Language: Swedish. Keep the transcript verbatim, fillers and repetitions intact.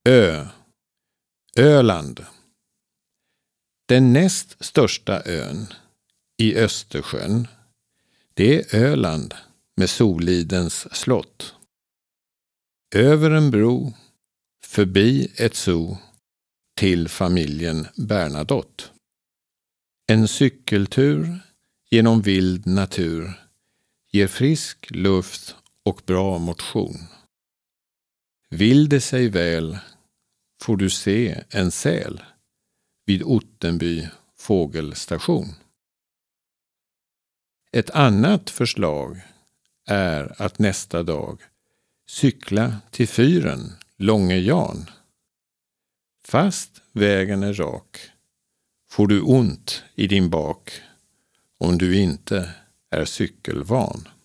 Ö. Öland. Den näst största ön i Östersjön, det är Öland med Solidens slott. Över en bro, förbi ett zoo, till familjen Bernadotte. En cykeltur genom vild natur ger frisk luft och bra motion. Vill det sig väl får du se en säl vid Ottenby fågelstation. Ett annat förslag är att nästa dag cykla till fyren Långe Jan. Fast vägen är rak får du ont i din bak om du inte är cykelvan.